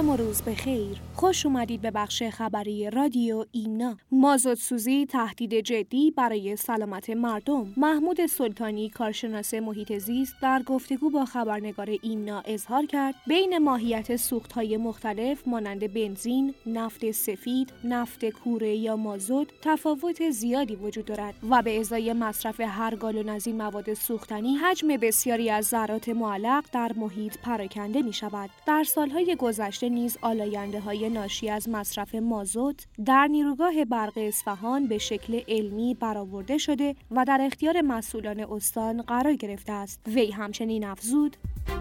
سلام و روز بخیر. خوش اومدید به بخش خبری رادیو ایمنا. مازادسوزی تهدید جدی برای سلامت مردم. محمود سلطانی کارشناس محیط زیست در گفتگو با خبرنگار ایمنا اظهار کرد بین ماهیت سوخت‌های مختلف مانند بنزین، نفت سفید، نفت کوره یا مازوت تفاوت زیادی وجود دارد و به ازای مصرف هر گالن از این مواد سوختنی حجم بسیاری از ذرات معلق در محیط پراکنده می‌شود. در سالهای گذشته نیز آلاینده‌های ناشی از مصرف مازوت در نیروگاه برق اصفهان به شکل علمی برآورده شده و در اختیار مسئولان استان قرار گرفته است. وی همچنین افزود: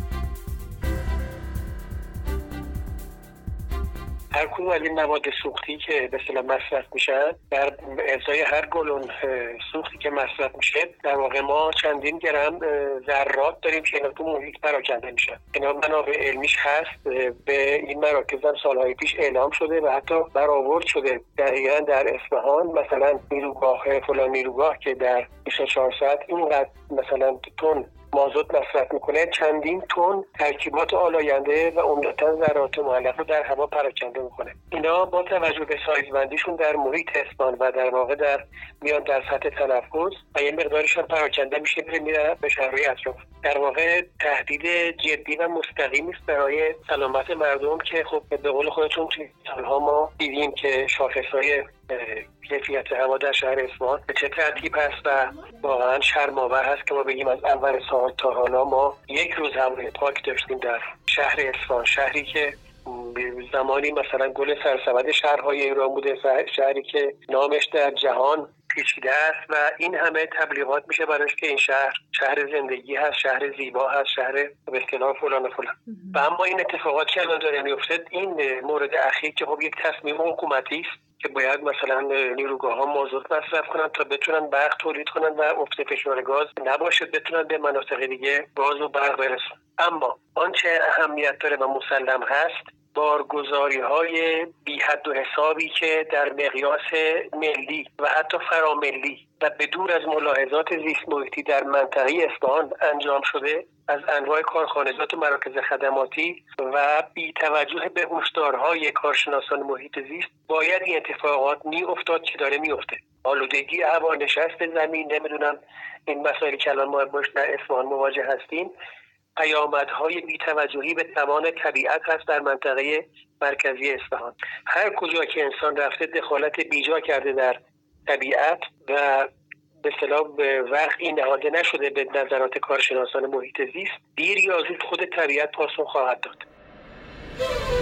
هر کدوم از این مواد سوختی که به اصطلاح مصرف میشن در ازای هر گالن سوختی که مصرف میشه در واقع ما چندین گرم ذرات داریم که اینا تو محیط پراکنده میشن. اینا منابع علمیش هست، به این مراکز هم سالهای پیش اعلام شده و حتی برآورد شده. دقیقاً در اصفهان مثلا فلان نیروگاه که در 24 ساعت اینقدر مثلا تن مازوت مصرف میکنه، چندین تن ترکیبات آلاینده و عمدتاً ذرات معلق رو در هوا پراکنده میکنه. اینا با توجه به سایزبندیشون در محیط اصفهان و در واقع میان در سطح تنفس و یه مقدارش هم پراکنده میشه میره به شهرهای اطراف. در واقع تهدید جدی و مستقیمی است برای سلامت مردم که خب به قول خودتون توی سالها ما دیدیم که شاخصهای کیفیت هوا در شهر اصفهان به چه ترتیب هست و واقعا شرم‌آور هست که ما بگیم از اول سال تا حالا ما یک روز هوای پاک داشتیم در شهر اصفهان، شهری که زمانی مثلا گل سرسبد شهرهای ایران بوده، شهری که نامش در جهان پیچیده است و این همه تبلیغات میشه براش که این شهر زندگی هست، شهر زیبا هست، شهر به اصطلاح فلان و فلان. و اما این اتفاقات که الان داره میفته، این مورد اخیر که خب یک تصمیم حکومتی است که باید مثلا نیروگاه‌ها مازوت مصرف کنن تا بتونن برق تولید کنن و افت فشار گاز نباشه، بتونن به مناطق دیگه گاز و برق برسن. اما آنچه اهمیت داره و مسلم هست بارگذاری‌های بی حد و حسابی که در مقیاس ملی و حتی فراملی و بدور از ملاحظات زیست محیطی در منطقه اصفهان انجام شده از انواع کارخانجات و مراکز خدماتی و بی توجه به هشدارهای کارشناسان محیط زیست باید این اتفاقات افتاد که داره میفته. آلودگی هوا، نشست زمین، نمیدونم این مسائلی که الان ما باش در اصفهان مواجه هستیم، پیامدهای بی‌توجهی به توان طبیعت هست در منطقه مرکزی اصفهان. هر کجا که انسان رفته دخالت بیجا کرده در طبیعت و به اصطلاح وقعی نهاده نشده به نظرات کارشناسان محیط زیست، دیر یا زود خود طبیعت پاسخ خواهد داد.